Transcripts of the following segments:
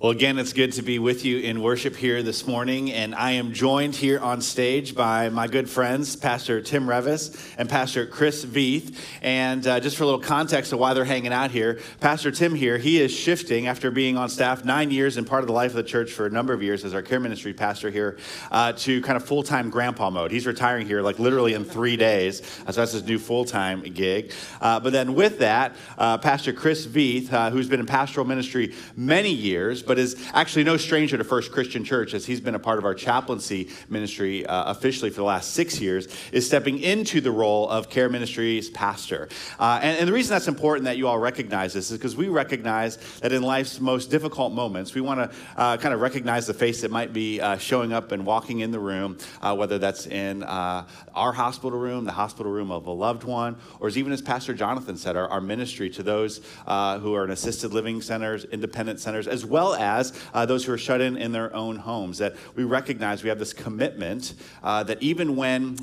Well, again, it's good to be with you in worship here this morning, and I am joined here on stage by my good friends, Pastor Tim Revis and Pastor Chris Veith. And just for a little context of why they're hanging out here, Pastor Tim here, he is shifting after being on staff 9 years and part of the life of the church for a number of years as our care ministry pastor here to kind of full-time grandpa mode. He's retiring here like literally in 3 days, so that's his new full-time gig. But then with that, Pastor Chris Veith, who's been in pastoral ministry many years, but is actually no stranger to First Christian Church, as he's been a part of our chaplaincy ministry officially for the last 6 years, is stepping into the role of care ministries pastor. And the reason that's important that you all recognize this is because we recognize that in life's most difficult moments, we want to kind of recognize the face that might be showing up and walking in the room, whether that's in our hospital room, the hospital room of a loved one, or as even as Pastor Jonathan said, our ministry to those who are in assisted living centers, independent centers, as well as those who are shut in their own homes, that we recognize we have this commitment that even when,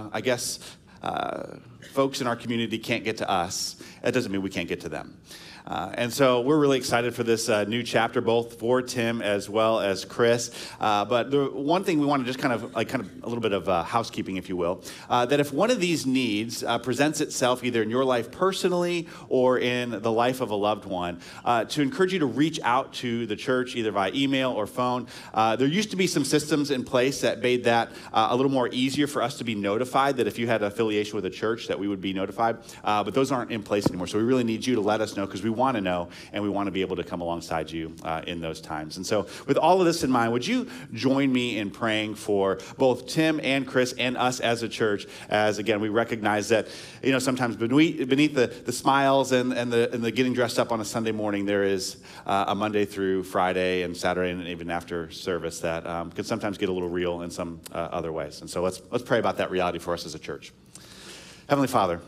folks in our community can't get to us, that doesn't mean we can't get to them. And so we're really excited for this new chapter, both for Tim as well as Chris. But the one thing we want to just kind of a little bit of housekeeping, if you will, that if one of these needs presents itself either in your life personally or in the life of a loved one, to encourage you to reach out to the church either via email or phone. There used to be some systems in place that made that a little more easier for us to be notified, that if you had an affiliation with a church that we would be notified. But those aren't in place anymore. So we really need you to let us know, because we want to know, and we want to be able to come alongside you in those times. And so with all of this in mind, would you join me in praying for both Tim and Chris and us as a church, as again, we recognize that, sometimes beneath the smiles and the getting dressed up on a Sunday morning, there is a Monday through Friday and Saturday and even after service that can sometimes get a little real in some other ways. And so let's pray about that reality for us as a church. Heavenly Father,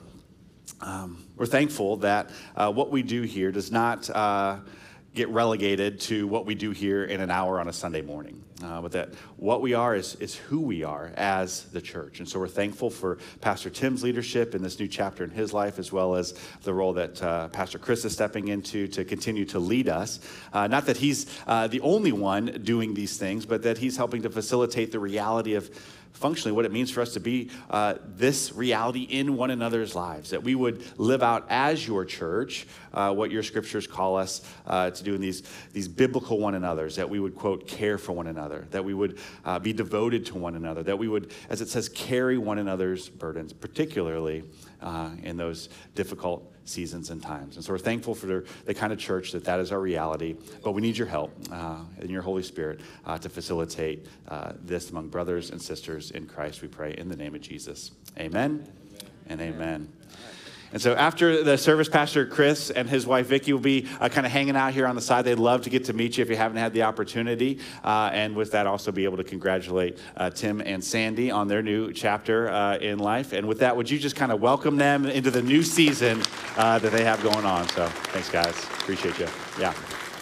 we're thankful that what we do here does not get relegated to what we do here in an hour on a Sunday morning, but that what we are is who we are as the church. And so we're thankful for Pastor Tim's leadership in this new chapter in his life, as well as the role that Pastor Chris is stepping into to continue to lead us. Not that he's the only one doing these things, but that he's helping to facilitate the reality of functionally what it means for us to be this reality in one another's lives, that we would live out as your church what your scriptures call us to do in these biblical one another's, that we would, quote, care for one another, that we would be devoted to one another, that we would, as it says, carry one another's burdens, particularly in those difficult seasons and times. And so we're thankful for the kind of church that is our reality, but we need your help in your Holy Spirit to facilitate this among brothers and sisters in Christ, we pray in the name of Jesus. Amen, and amen. And so after the service, Pastor Chris and his wife Vicki will be kind of hanging out here on the side. They'd love to get to meet you if you haven't had the opportunity. And with that, also be able to congratulate Tim and Sandy on their new chapter in life. And with that, would you just kind of welcome them into the new season that they have going on? So thanks, guys. Appreciate you. Yeah.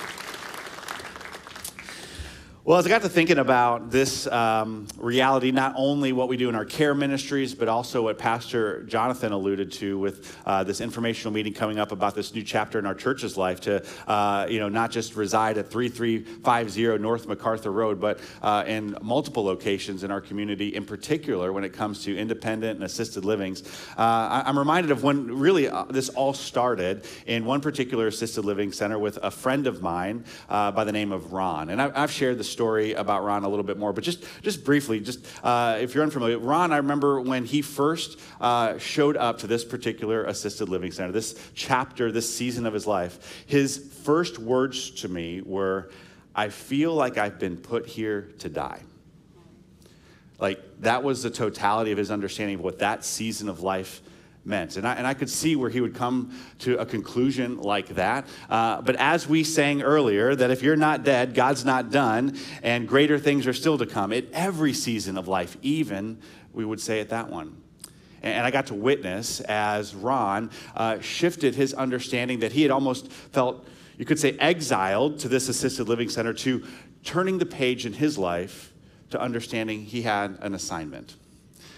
Well, as I got to thinking about this reality, not only what we do in our care ministries, but also what Pastor Jonathan alluded to with this informational meeting coming up about this new chapter in our church's life to, not just reside at 3350 North MacArthur Road, but in multiple locations in our community, in particular when it comes to independent and assisted livings. I'm reminded of when really this all started in one particular assisted living center with a friend of mine by the name of Ron. And I've shared the story about Ron a little bit more, but just briefly, if you're unfamiliar, Ron, I remember when he first showed up to this particular assisted living center, this chapter, this season of his life, his first words to me were, "I feel like I've been put here to die." Like, that was the totality of his understanding of what that season of life meant. And I could see where he would come to a conclusion like that. But as we sang earlier, that if you're not dead, God's not done, and greater things are still to come at every season of life, even, we would say, at that one. And I got to witness as Ron shifted his understanding that he had almost felt, you could say, exiled to this assisted living center, to turning the page in his life to understanding he had an assignment.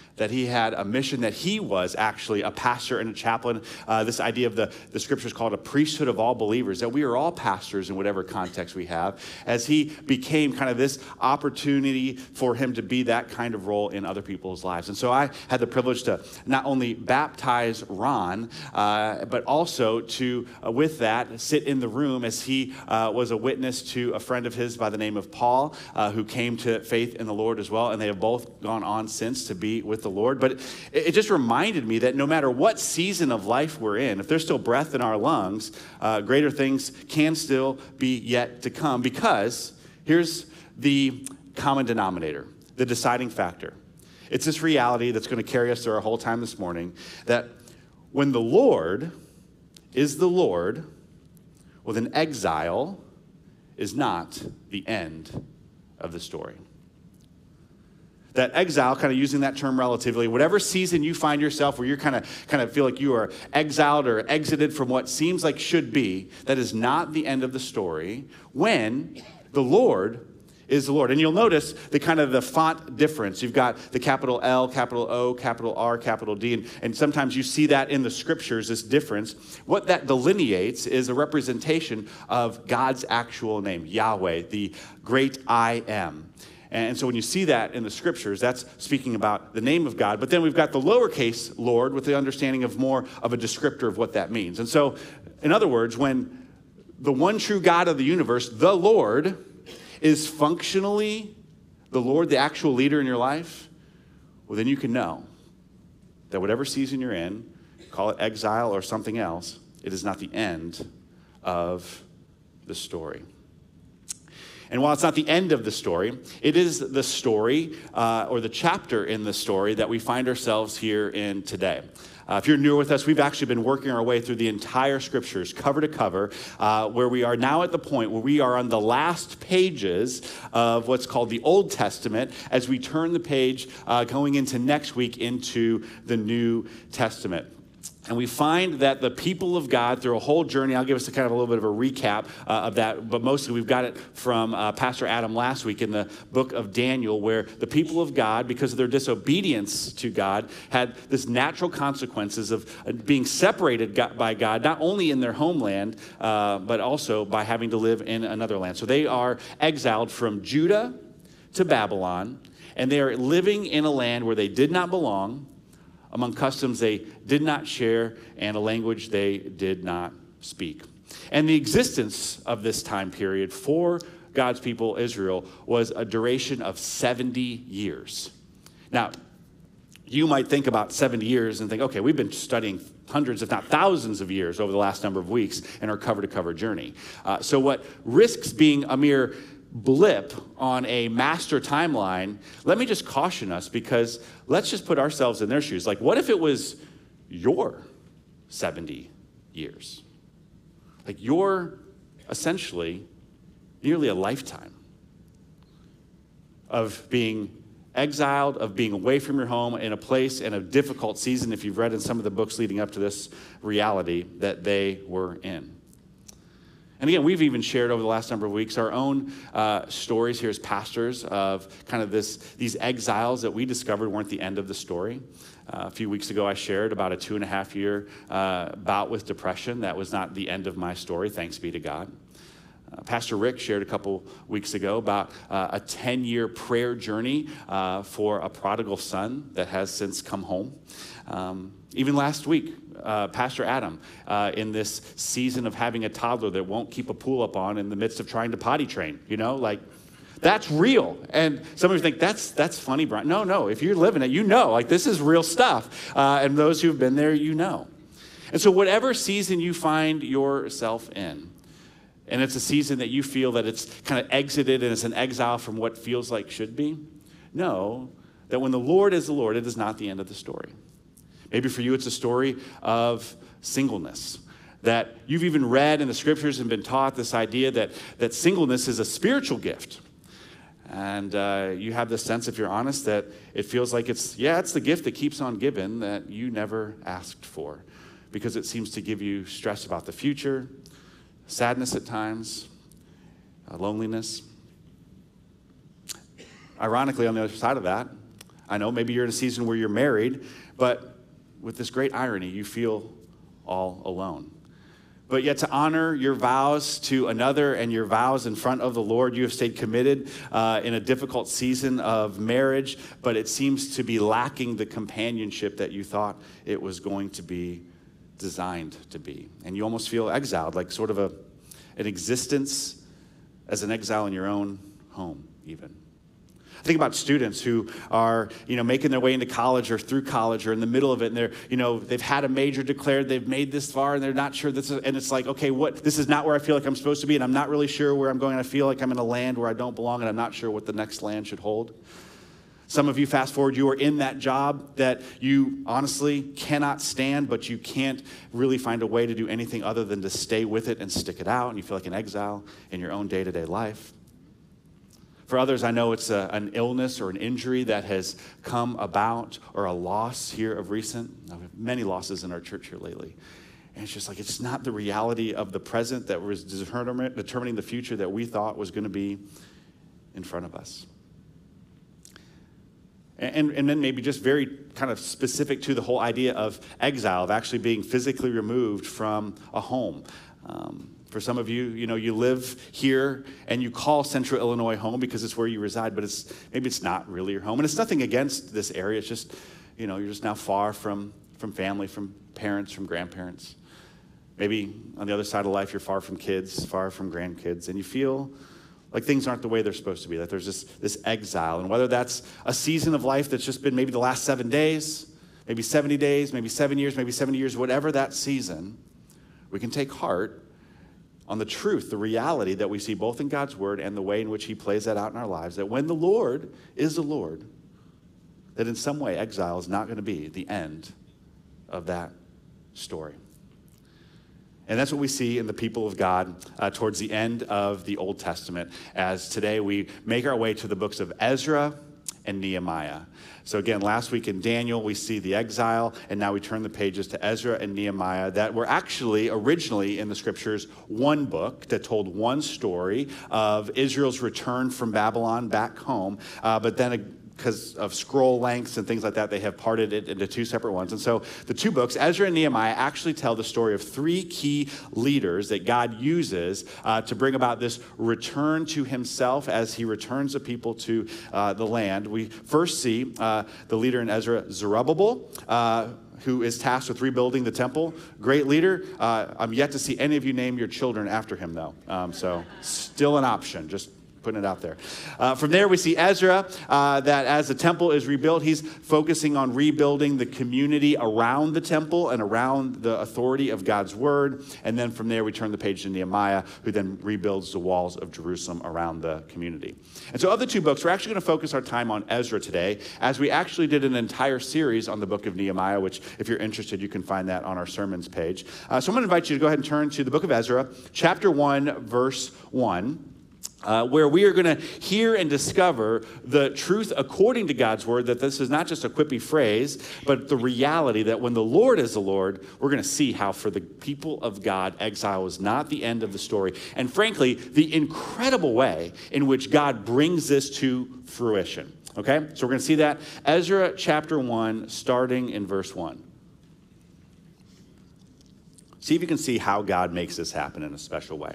that he had a mission, that he was actually a pastor and a chaplain. This idea of the scriptures called a priesthood of all believers, that we are all pastors in whatever context we have, as he became kind of this opportunity for him to be that kind of role in other people's lives. And so I had the privilege to not only baptize Ron, but also to, with that, sit in the room as he was a witness to a friend of his by the name of Paul, who came to faith in the Lord as well. And they have both gone on since to be with the Lord. But it just reminded me that no matter what season of life we're in, if there's still breath in our lungs, greater things can still be yet to come, because here's the common denominator, the deciding factor. It's this reality that's going to carry us through our whole time this morning, that when the Lord is the Lord, well, then exile is not the end of the story. That exile, kind of using that term relatively, whatever season you find yourself where you're kind of feel like you are exiled or exited from what seems like should be, that is not the end of the story when the Lord is the Lord. And you'll notice the font difference. You've got the capital L, capital O, capital R, capital D, and sometimes you see that in the scriptures, this difference. What that delineates is a representation of God's actual name, Yahweh, the great I am. And so when you see that in the scriptures, that's speaking about the name of God. But then we've got the lowercase Lord with the understanding of more of a descriptor of what that means. And so, in other words, when the one true God of the universe, the Lord, is functionally the Lord, the actual leader in your life, well, then you can know that whatever season you're in, call it exile or something else, it is not the end of the story. And while it's not the end of the story, it is the story or the chapter in the story that we find ourselves here in today. If you're newer with us, we've actually been working our way through the entire scriptures, cover to cover, where we are now at the point where we are on the last pages of what's called the Old Testament as we turn the page going into next week into the New Testament. And we find that the people of God, through a whole journey, I'll give us a little bit of a recap of that, but mostly we've got it from Pastor Adam last week in the book of Daniel, where the people of God, because of their disobedience to God, had this natural consequences of being separated by God, not only in their homeland, but also by having to live in another land. So they are exiled from Judah to Babylon, and they are living in a land where they did not belong, among customs they did not share, and a language they did not speak. And the existence of this time period for God's people, Israel, was a duration of 70 years. Now, you might think about 70 years and think, okay, we've been studying hundreds, if not thousands of years over the last number of weeks in our cover-to-cover journey. So what risks being a mere blip on a master timeline, let me just caution us, because let's just put ourselves in their shoes. Like, what if it was your 70 years? Like, you're essentially nearly a lifetime of being exiled, of being away from your home in a place in a difficult season, if you've read in some of the books leading up to this reality that they were in. And again, we've even shared over the last number of weeks our own stories here as pastors of these exiles that we discovered weren't the end of the story. A few weeks ago, I shared about a 2.5-year bout with depression. That was not the end of my story, thanks be to God. Pastor Rick shared a couple weeks ago about a 10-year prayer journey for a prodigal son that has since come home. Even last week, Pastor Adam, in this season of having a toddler that won't keep a pull up on in the midst of trying to potty train, that's real. And some of you think, that's funny, Brian. No, if you're living it, this is real stuff. And those who've been there, And so whatever season you find yourself in, and it's a season that you feel that it's kind of exited and it's an exile from what feels like should be, know that when the Lord is the Lord, it is not the end of the story. Maybe for you, it's a story of singleness, that you've even read in the scriptures and been taught this idea that singleness is a spiritual gift. And you have this sense, if you're honest, that it feels like it's the gift that keeps on giving that you never asked for, because it seems to give you stress about the future, sadness at times, loneliness. Ironically, on the other side of that, I know maybe you're in a season where you're married, but with this great irony, you feel all alone. But yet to honor your vows to another and your vows in front of the Lord, you have stayed committed in a difficult season of marriage, but it seems to be lacking the companionship that you thought it was going to be designed to be. And you almost feel exiled, like sort of an existence as an exile in your own home even. Think about students who are, making their way into college or through college or in the middle of it, and they're, they've had a major declared, they've made this far, and they're not sure and it's like, okay, this is not where I feel like I'm supposed to be, and I'm not really sure where I'm going. I feel like I'm in a land where I don't belong, and I'm not sure what the next land should hold. Some of you, fast forward, you are in that job that you honestly cannot stand, but you can't really find a way to do anything other than to stay with it and stick it out, and you feel like an exile in your own day-to-day life. For others, I know it's an illness or an injury that has come about, or a loss here of recent. I've had many losses in our church here lately. And it's just like, it's not the reality of the present that was determining the future that we thought was going to be in front of us. And then maybe just very kind of specific to the whole idea of exile, of actually being physically removed from a home. For some of you, you live here and you call Central Illinois home because it's where you reside, but maybe it's not really your home. And it's nothing against this area. It's just, you're just now far from family, from parents, from grandparents. Maybe on the other side of life, you're far from kids, far from grandkids, and you feel like things aren't the way they're supposed to be, that there's this exile. And whether that's a season of life that's just been maybe the last 7 days, maybe 70 days, maybe 7 years, maybe 70 years, whatever that season, we can take heart on the truth, the reality that we see both in God's word and the way in which he plays that out in our lives, that when the Lord is the Lord, that in some way exile is not going to be the end of that story. And that's what we see in the people of God towards the end of the Old Testament, as today we make our way to the books of Ezra and Nehemiah. So again, last week in Daniel, we see the exile, and now we turn the pages to Ezra and Nehemiah that were actually originally in the scriptures one book that told one story of Israel's return from Babylon back home, but then because of scroll lengths and things like that, they have parted it into two separate ones. And so the two books, Ezra and Nehemiah, actually tell the story of three key leaders that God uses to bring about this return to himself as he returns the people to the land. We first see the leader in Ezra, Zerubbabel, who is tasked with rebuilding the temple. Great leader. I'm yet to see any of you name your children after him, though. So still an option, just putting it out there. From there, we see Ezra, that as the temple is rebuilt, he's focusing on rebuilding the community around the temple and around the authority of God's word. And then from there, we turn the page to Nehemiah, who then rebuilds the walls of Jerusalem around the community. And so of the two books, we're actually going to focus our time on Ezra today, as we actually did an entire series on the book of Nehemiah, which if you're interested, you can find that on our sermons page. So I'm going to invite you to go ahead and turn to the book of Ezra, chapter 1, verse 1. Where we are going to hear and discover the truth according to God's word, that this is not just a quippy phrase, but the reality that when the Lord is the Lord, we're going to see how for the people of God, exile is not the end of the story. And frankly, the incredible way in which God brings this to fruition. Okay? So we're going to see that. Ezra chapter 1, starting in verse 1. See if you can see how God makes this happen in a special way.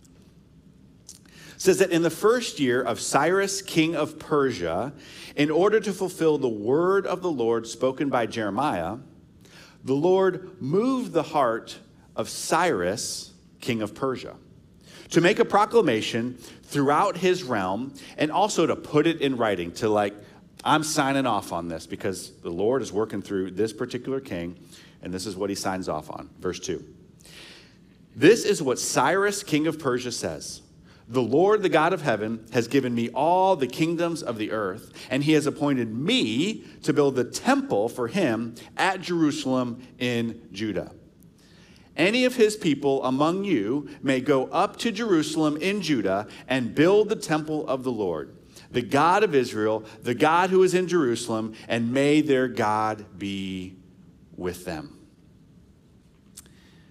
Says that in the first year of Cyrus, king of Persia, in order to fulfill the word of the Lord spoken by Jeremiah, the Lord moved the heart of Cyrus, king of Persia, to make a proclamation throughout his realm, and also to put it in writing, to I'm signing off on this because the Lord is working through this particular king, and this is what he signs off on. Verse 2. This is what Cyrus, king of Persia, says. The Lord, the God of heaven, has given me all the kingdoms of the earth, and he has appointed me to build the temple for him at Jerusalem in Judah. Any of his people among you may go up to Jerusalem in Judah and build the temple of the Lord, the God of Israel, the God who is in Jerusalem, and may their God be with them.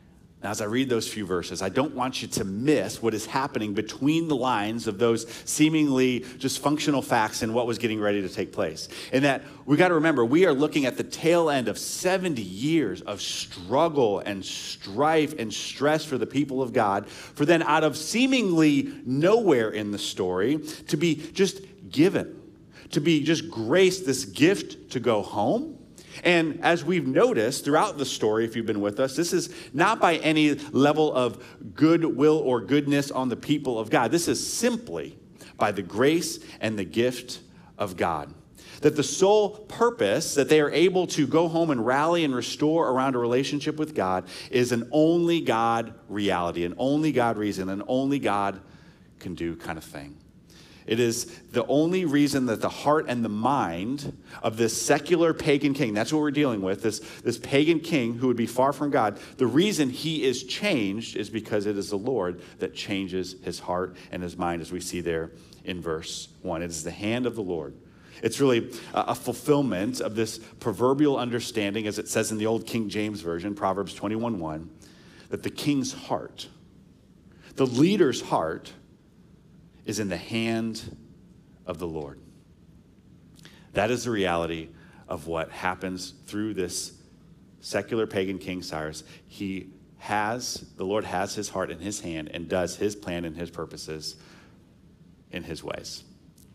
Now, as I read those few verses, I don't want you to miss what is happening between the lines of those seemingly just functional facts and what was getting ready to take place. And that we got to remember, we are looking at the tail end of 70 years of struggle and strife and stress for the people of God, for then out of seemingly nowhere in the story to be just given, to be just graced this gift to go home. And as we've noticed throughout the story, if you've been with us, this is not by any level of goodwill or goodness on the people of God. This is simply by the grace and the gift of God. That the sole purpose that they are able to go home and rally and restore around a relationship with God is an only God reality, an only God reason, an only God can do kind of thing. It is the only reason that the heart and the mind of this secular pagan king, that's what we're dealing with, this pagan king who would be far from God, the reason he is changed is because it is the Lord that changes his heart and his mind, as we see there in verse 1. It is the hand of the Lord. It's really a fulfillment of this proverbial understanding, as it says in the old King James Version, Proverbs 21:1, that the king's heart, the leader's heart, is in the hand of the Lord. That is the reality of what happens through this secular pagan King Cyrus. The Lord has his heart in his hand and does his plan and his purposes in his ways.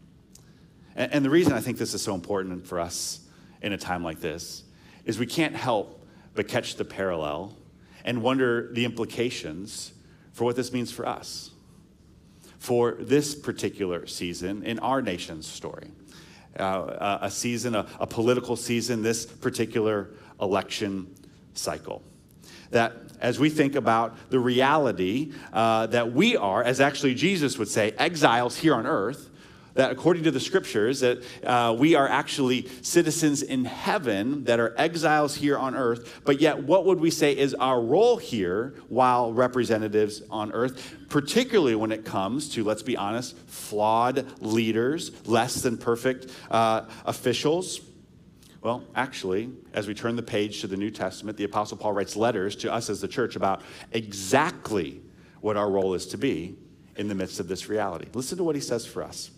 And the reason I think this is so important for us in a time like this is we can't help but catch the parallel and wonder the implications for what this means for us, for this particular season in our nation's story. A season, a political season, this particular election cycle. That as we think about the reality that we are, as actually Jesus would say, exiles here on earth, that according to the scriptures, that we are actually citizens in heaven that are exiles here on earth, but yet what would we say is our role here while representatives on earth, particularly when it comes to, let's be honest, flawed leaders, less than perfect officials? Well, actually, as we turn the page to the New Testament, the Apostle Paul writes letters to us as the church about exactly what our role is to be in the midst of this reality. Listen to what he says for us.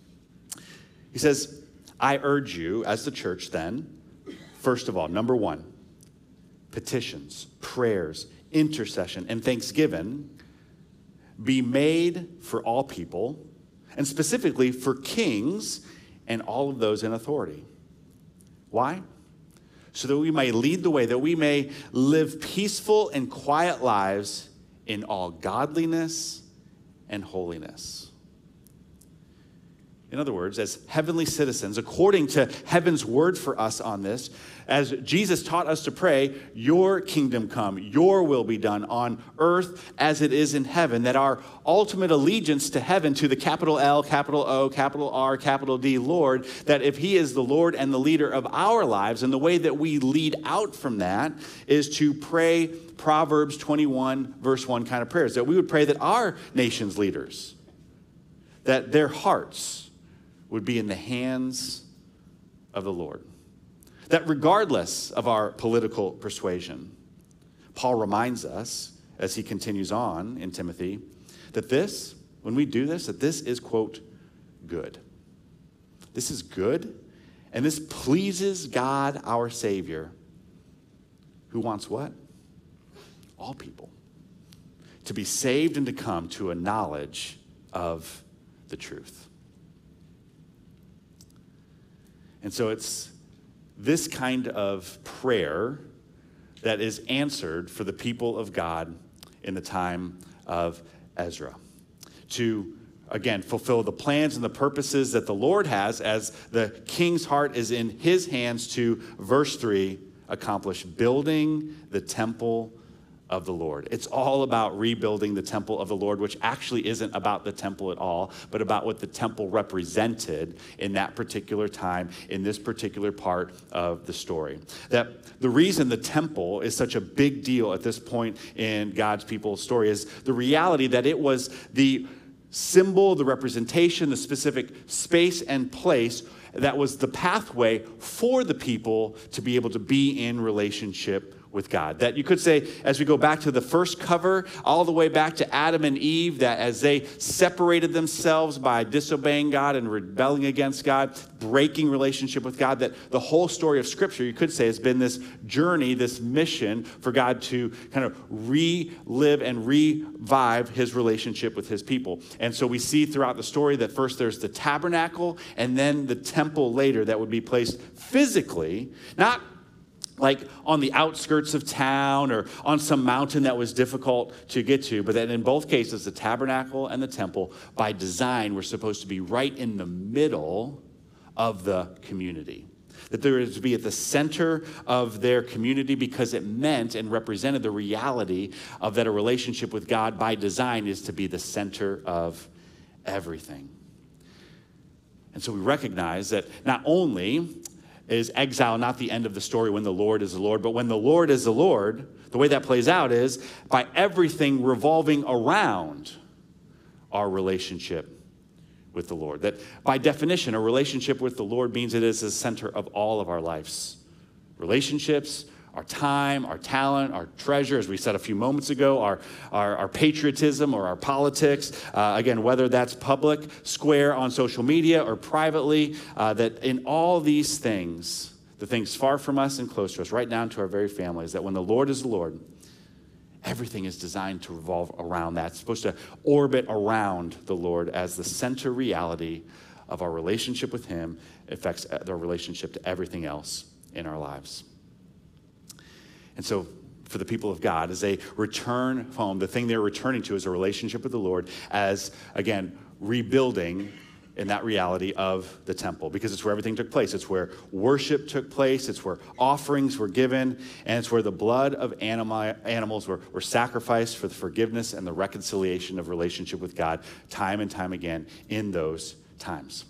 He says, I urge you as the church then, first of all, number one, petitions, prayers, intercession, and thanksgiving be made for all people, and specifically for kings and all of those in authority. Why? So that we may lead the way, that we may live peaceful and quiet lives in all godliness and holiness. In other words, as heavenly citizens, according to heaven's word for us on this, as Jesus taught us to pray, your kingdom come, your will be done on earth as it is in heaven, that our ultimate allegiance to heaven, to the capital L, capital O, capital R, capital D, Lord, that if he is the Lord and the leader of our lives, and the way that we lead out from that is to pray Proverbs 21, verse 1 kind of prayers, that we would pray that our nation's leaders, that their hearts would be in the hands of the Lord. That regardless of our political persuasion, Paul reminds us, as he continues on in Timothy, that this, when we do this, that this is, quote, good. This is good, and this pleases God, our Savior, who wants what? All people to be saved and to come to a knowledge of the truth. And so it's this kind of prayer that is answered for the people of God in the time of Ezra. To, again, fulfill the plans and the purposes that the Lord has as the king's heart is in his hands to, verse 3, accomplish building the temple of the Lord. It's all about rebuilding the temple of the Lord, which actually isn't about the temple at all, but about what the temple represented in that particular time, in this particular part of the story. That the reason the temple is such a big deal at this point in God's people's story is the reality that it was the symbol, the representation, the specific space and place that was the pathway for the people to be able to be in relationship with God. That you could say, as we go back to the first cover, all the way back to Adam and Eve, that as they separated themselves by disobeying God and rebelling against God, breaking relationship with God, that the whole story of Scripture, you could say, has been this journey, this mission for God to kind of relive and revive his relationship with his people. And so we see throughout the story that first there's the tabernacle and then the temple later that would be placed physically, not like on the outskirts of town or on some mountain that was difficult to get to, but that in both cases, the tabernacle and the temple, by design, were supposed to be right in the middle of the community. That there is to be at the center of their community because it meant and represented the reality of that a relationship with God by design is to be the center of everything. And so we recognize that not only is exile not the end of the story when the Lord is the Lord, but when the Lord is the Lord, the way that plays out is by everything revolving around our relationship with the Lord. That by definition, a relationship with the Lord means it is the center of all of our lives. Relationships, our time, our talent, our treasure, as we said a few moments ago, our patriotism or our politics, again, whether that's public, square on social media or privately, that in all these things, the things far from us and close to us, right down to our very families, that when the Lord is the Lord, everything is designed to revolve around that. It's supposed to orbit around the Lord as the center reality of our relationship with him affects our relationship to everything else in our lives. And so for the people of God, as they return home, the thing they're returning to is a relationship with the Lord as, again, rebuilding in that reality of the temple, because it's where everything took place. It's where worship took place. It's where offerings were given. And it's where the blood of animals were sacrificed for the forgiveness and the reconciliation of relationship with God time and time again in those times.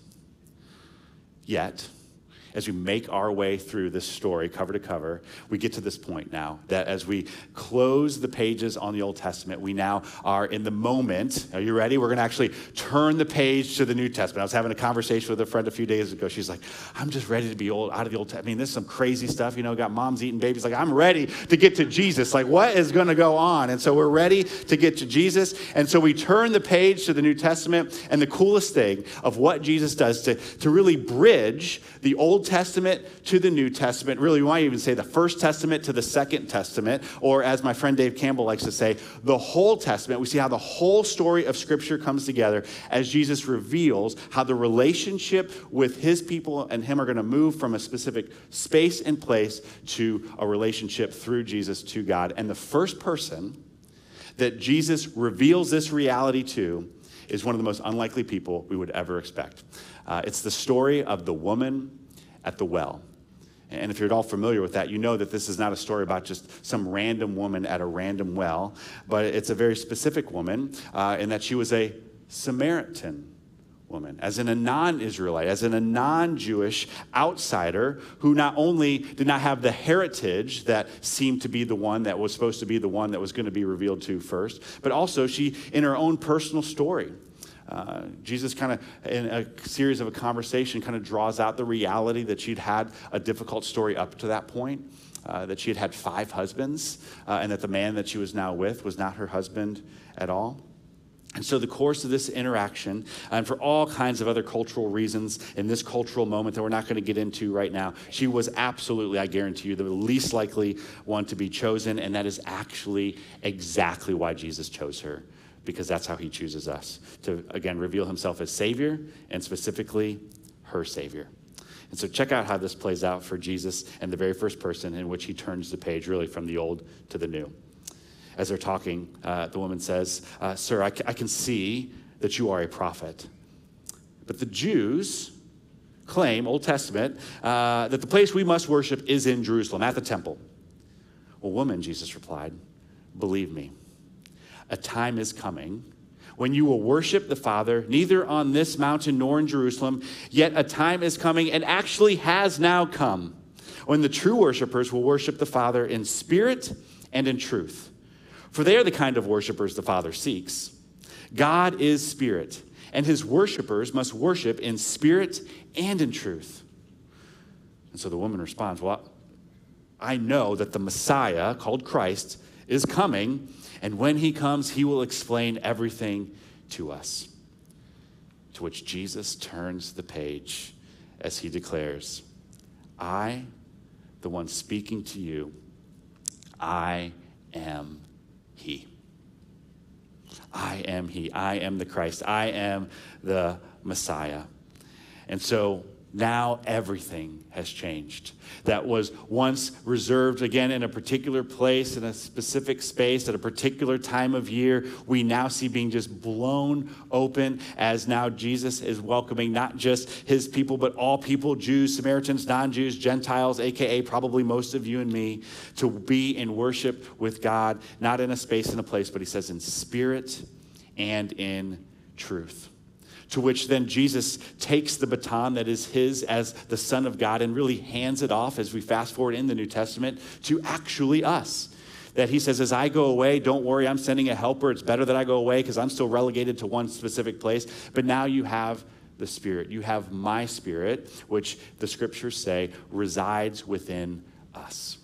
Yet, as we make our way through this story, cover to cover, we get to this point now that as we close the pages on the Old Testament, we now are in the moment. Are you ready? We're going to actually turn the page to the New Testament. I was having a conversation with a friend a few days ago. She's like, I'm just ready to be out of the Old Testament. I mean, this is some crazy stuff. You know, got moms eating babies. Like, I'm ready to get to Jesus. Like, what is going to go on? And so we're ready to get to Jesus. And so we turn the page to the New Testament. And the coolest thing of what Jesus does to really bridge the Old Testament to the New Testament. Really, we might even say the First Testament to the Second Testament, or as my friend Dave Campbell likes to say, the whole Testament. We see how the whole story of Scripture comes together as Jesus reveals how the relationship with his people and him are going to move from a specific space and place to a relationship through Jesus to God. And the first person that Jesus reveals this reality to is one of the most unlikely people we would ever expect. It's the story of the woman at the well. And if you're at all familiar with that, you know that this is not a story about just some random woman at a random well, but it's a very specific woman in that she was a Samaritan woman, as in a non-Israelite, as in a non-Jewish outsider who not only did not have the heritage that seemed to be the one that was supposed to be the one that was going to be revealed to first, but also she, in her own personal story, Jesus kind of, in a series of a conversation, kind of draws out the reality that she'd had a difficult story up to that point, that she had had 5 husbands, and that the man that she was now with was not her husband at all. And so the course of this interaction, and for all kinds of other cultural reasons in this cultural moment that we're not going to get into right now, she was absolutely, I guarantee you, the least likely one to be chosen, and that is actually exactly why Jesus chose her. Because that's how he chooses us, to, again, reveal himself as Savior, and specifically her Savior. And so check out how this plays out for Jesus and the very first person in which he turns the page, really from the old to the new. As they're talking, the woman says, Sir, I can see that you are a prophet. But the Jews claim, Old Testament, that the place we must worship is in Jerusalem, at the temple. Well, woman, Jesus replied, believe me, a time is coming when you will worship the Father, neither on this mountain nor in Jerusalem, yet a time is coming and actually has now come when the true worshipers will worship the Father in spirit and in truth. For they are the kind of worshipers the Father seeks. God is spirit, and his worshipers must worship in spirit and in truth. And so the woman responds, well, I know that the Messiah, called Christ, is coming, and when he comes, he will explain everything to us. To which Jesus turns the page as he declares, I, the one speaking to you, I am he. I am he. I am the Christ. I am the Messiah. And so now everything has changed. That was once reserved, again, in a particular place, in a specific space, at a particular time of year, we now see being just blown open as now Jesus is welcoming not just his people, but all people, Jews, Samaritans, non-Jews, Gentiles, aka probably most of you and me, to be in worship with God, not in a space and a place, but he says in spirit and in truth. To which then Jesus takes the baton that is his as the Son of God and really hands it off as we fast forward in the New Testament to actually us. That he says, as I go away, don't worry, I'm sending a helper. It's better that I go away because I'm still relegated to one specific place. But now you have the Spirit. You have my Spirit, which the scriptures say resides within us.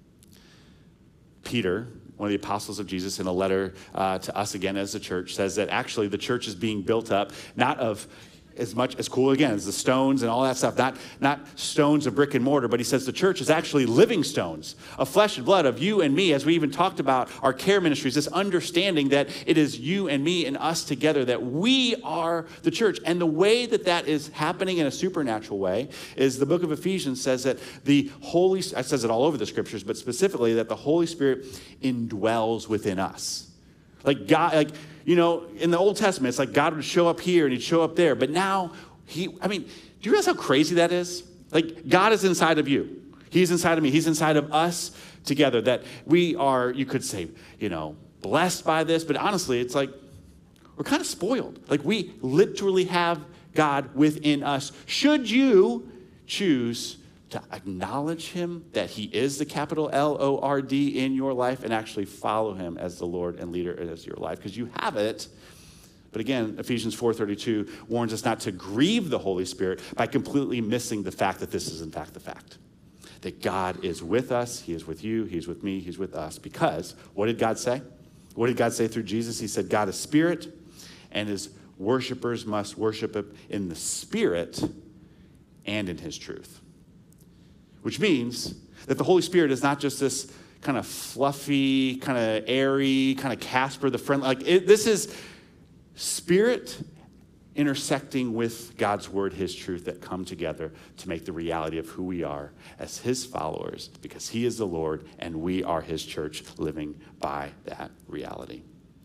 Peter, one of the apostles of Jesus, in a letter to us again as a church, says that actually the church is being built up, not of as much as cool again as the stones and all that stuff, not stones of brick and mortar, but he says the church is actually living stones of flesh and blood, of you and me, as we even talked about our care ministries, this understanding that it is you and me and us together, that we are the church. And the way that that is happening in a supernatural way is the book of Ephesians says that it says it all over the scriptures, but specifically that the Holy Spirit indwells within us. Like God, in the Old Testament, it's like God would show up here and he'd show up there. But now, do you realize how crazy that is? Like, God is inside of you. He's inside of me. He's inside of us together. That we are, you could say, blessed by this. But honestly, it's like, we're kind of spoiled. Like, we literally have God within us. Should you choose to acknowledge him, that he is the capital L-O-R-D in your life, and actually follow him as the Lord and leader as your life, because you have it. But again, Ephesians 4:32 warns us not to grieve the Holy Spirit by completely missing the fact that this is in fact the fact. That God is with us, he is with you, he's with me, he's with us. Because what did God say? What did God say through Jesus? He said, God is spirit, and his worshipers must worship him in the spirit and in his truth. Which means that the Holy Spirit is not just this kind of fluffy, kind of airy, kind of Casper the Friendly. This is spirit intersecting with God's word, his truth, that come together to make the reality of who we are as his followers, because he is the Lord and we are his church living by that reality.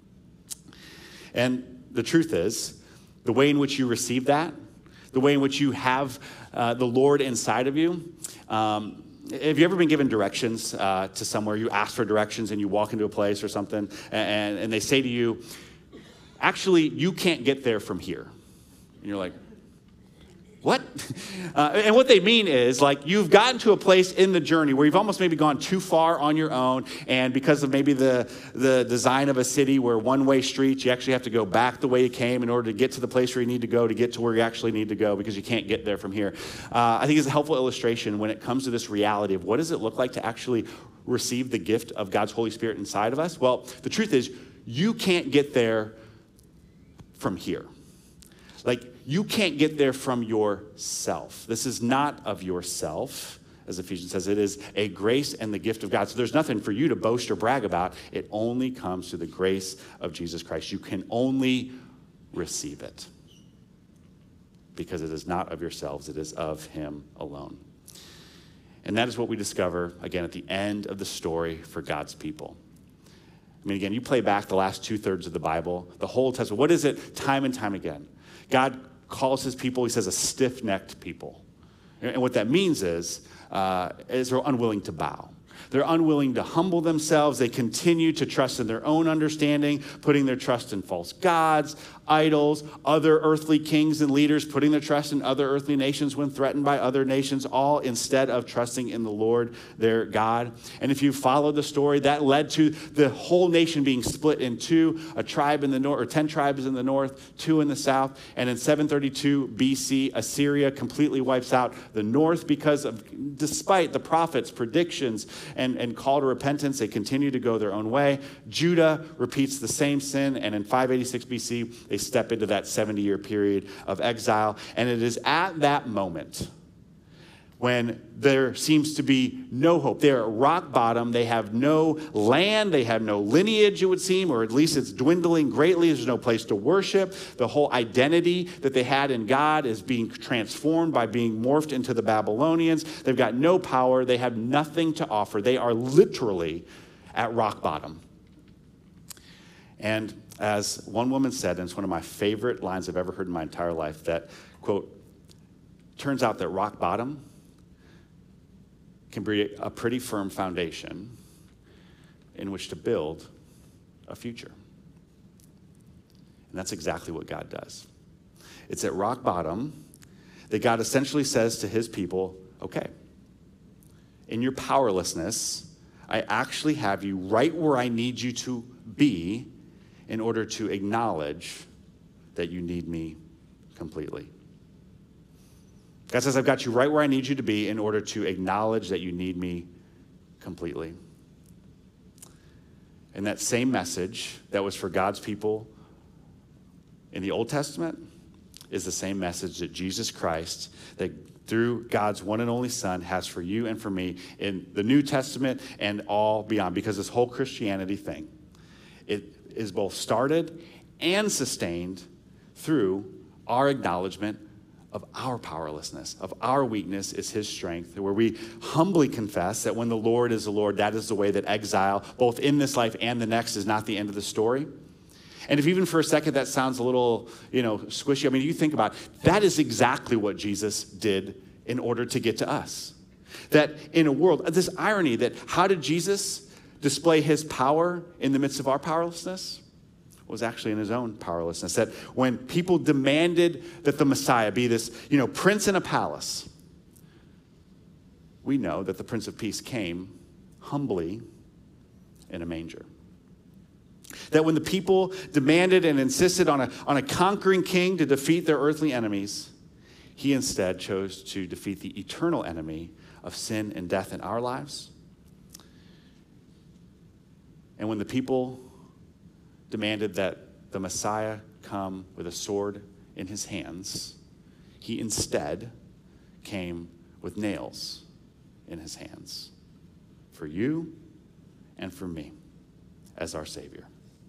And the truth is, the way in which you receive that, the way in which you have the Lord inside of you. Have you ever been given directions to somewhere? You ask for directions and you walk into a place or something, and they say to you, actually, you can't get there from here. And you're like, what? And what they mean is, like, you've gotten to a place in the journey where you've almost maybe gone too far on your own, and because of maybe the design of a city where one-way streets, you actually have to go back the way you came in order to get to the place where you need to go, to get to where you actually need to go, because you can't get there from here. I think it's a helpful illustration when it comes to this reality of what does it look like to actually receive the gift of God's Holy Spirit inside of us? Well, the truth is, you can't get there from here. Like, you can't get there from yourself. This is not of yourself, as Ephesians says. It is a grace and the gift of God. So there's nothing for you to boast or brag about. It only comes through the grace of Jesus Christ. You can only receive it because it is not of yourselves. It is of him alone. And that is what we discover, again, at the end of the story for God's people. I mean, again, you play back the last 2/3 of the Bible, the whole Testament. What is it time and time again? God calls his people, he says, a stiff-necked people. And what that means is they're unwilling to bow. They're unwilling to humble themselves. They continue to trust in their own understanding, putting their trust in false gods, idols, other earthly kings and leaders, putting their trust in other earthly nations when threatened by other nations, all instead of trusting in the Lord, their God. And if you follow the story, that led to the whole nation being split in two, a tribe in the north, or 10 tribes in the north, 2 in the south. And in 732 BC, Assyria completely wipes out the north because of, despite the prophets' predictions and call to repentance, they continue to go their own way. Judah repeats the same sin, and in 586 BC, they step into that 70-year period of exile. And it is at that moment when there seems to be no hope. They're at rock bottom. They have no land. They have no lineage, it would seem, or at least it's dwindling greatly. There's no place to worship. The whole identity that they had in God is being transformed by being morphed into the Babylonians. They've got no power. They have nothing to offer. They are literally at rock bottom. And as one woman said, and it's one of my favorite lines I've ever heard in my entire life, that, quote, turns out that rock bottom can be a pretty firm foundation in which to build a future. And that's exactly what God does. It's at rock bottom that God essentially says to his people, okay, in your powerlessness, I actually have you right where I need you to be in order to acknowledge that you need me completely. God says, I've got you right where I need you to be in order to acknowledge that you need me completely. And that same message that was for God's people in the Old Testament is the same message that Jesus Christ, that through God's one and only Son, has for you and for me in the New Testament and all beyond. Because this whole Christianity thing, it is both started and sustained through our acknowledgement of our powerlessness, of our weakness is his strength, where we humbly confess that when the Lord is the Lord, that is the way that exile, both in this life and the next, is not the end of the story. And if even for a second that sounds a little, squishy, I mean, you think about it, that is exactly what Jesus did in order to get to us. That in a world, this irony that how did Jesus display his power in the midst of our powerlessness? Was actually in his own powerlessness. That when people demanded that the Messiah be this, prince in a palace, we know that the Prince of Peace came humbly in a manger. That when the people demanded and insisted on a conquering king to defeat their earthly enemies, he instead chose to defeat the eternal enemy of sin and death in our lives. And when the people demanded that the Messiah come with a sword in his hands, he instead came with nails in his hands for you and for me as our Savior.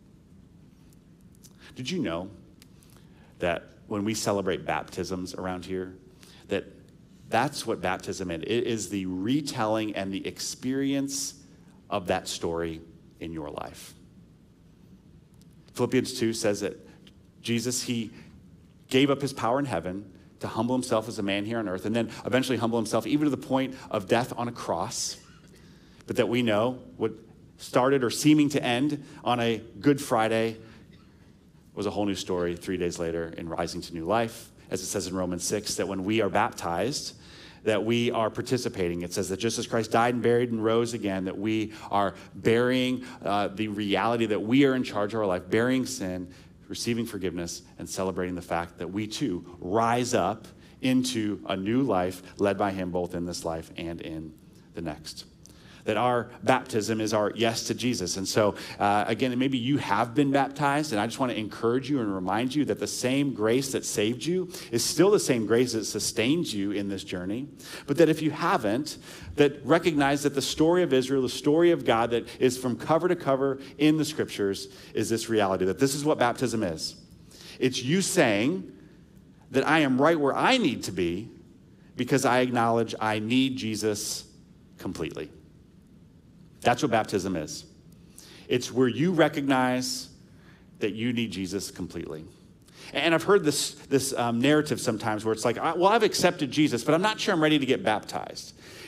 Did you know that when we celebrate baptisms around here, that's what baptism is? It is the retelling and the experience of that story in your life. Philippians 2 says that Jesus, he gave up his power in heaven to humble himself as a man here on earth, and then eventually humble himself even to the point of death on a cross. But that we know what started or seeming to end on a Good Friday was a whole new story 3 days later in rising to new life. As it says in Romans 6, that when we are baptized, that we are participating. It says that just as Christ died and buried and rose again, that we are bearing the reality that we are in charge of our life, bearing sin, receiving forgiveness, and celebrating the fact that we too rise up into a new life led by him both in this life and in the next. That our baptism is our yes to Jesus. And so, again, maybe you have been baptized, and I just want to encourage you and remind you that the same grace that saved you is still the same grace that sustains you in this journey. But that if you haven't, that recognize that the story of Israel, the story of God that is from cover to cover in the scriptures, is this reality, that this is what baptism is. It's you saying that I am right where I need to be because I acknowledge I need Jesus completely. That's what baptism is. It's where you recognize that you need Jesus completely. And I've heard this narrative sometimes where it's like, well, I've accepted Jesus, but I'm not sure I'm ready to get baptized.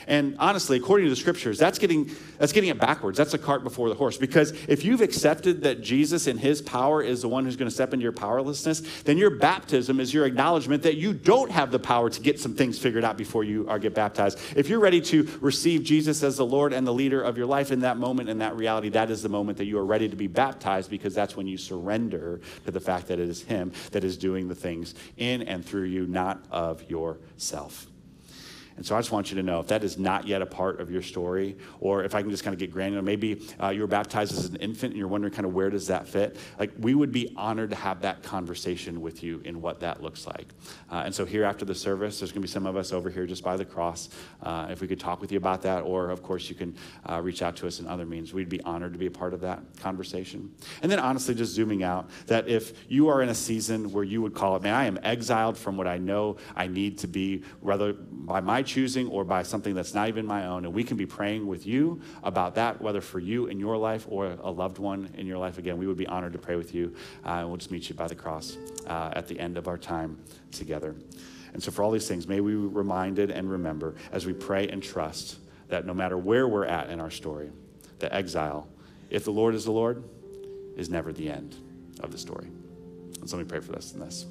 And honestly, according to the scriptures, that's getting it backwards. That's a cart before the horse. Because if you've accepted that Jesus in his power is the one who's going to step into your powerlessness, then your baptism is your acknowledgement that you don't have the power to get some things figured out before you get baptized. If you're ready to receive Jesus as the Lord and the leader of your life in that moment, in that reality, that is the moment that you are ready to be baptized, because that's when you surrender to the fact that it is him that is doing the things in and through you, not of yourself. And so I just want you to know, if that is not yet a part of your story, or if I can just kind of get granular, maybe you were baptized as an infant and you're wondering kind of where does that fit? Like, we would be honored to have that conversation with you in what that looks like. And so here after the service, there's going to be some of us over here just by the cross. If we could talk with you about that, or of course you can reach out to us in other means. We'd be honored to be a part of that conversation. And then honestly, just zooming out, that if you are in a season where you would call it, man, I am exiled from what I know I need to be, whether by my choosing or by something that's not even my own, and we can be praying with you about that, whether for you in your life or a loved one in your life. Again, we would be honored to pray with you, and we'll just meet you by the cross at the end of our time together. And so for all these things, may we be reminded and remember as we pray and trust that no matter where we're at in our story, the exile, if the Lord is the Lord, is never the end of the story. And so let me pray for us in this.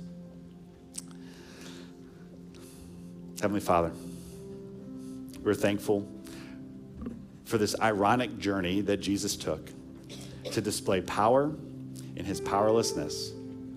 Heavenly Father, we're thankful for this ironic journey that Jesus took to display power in his powerlessness,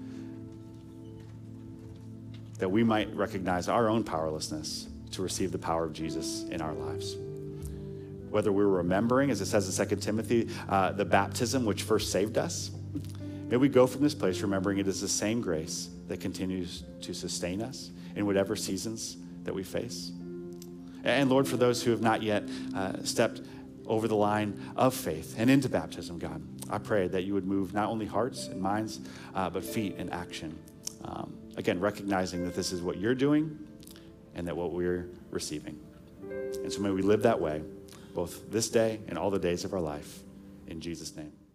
that we might recognize our own powerlessness to receive the power of Jesus in our lives. Whether we're remembering, as it says in 2 Timothy, the baptism which first saved us, may we go from this place remembering it is the same grace that continues to sustain us in whatever seasons that we face. And Lord, for those who have not yet stepped over the line of faith and into baptism, God, I pray that you would move not only hearts and minds, but feet in action. Again, recognizing that this is what you're doing and that what we're receiving. And so may we live that way, both this day and all the days of our life. In Jesus' name.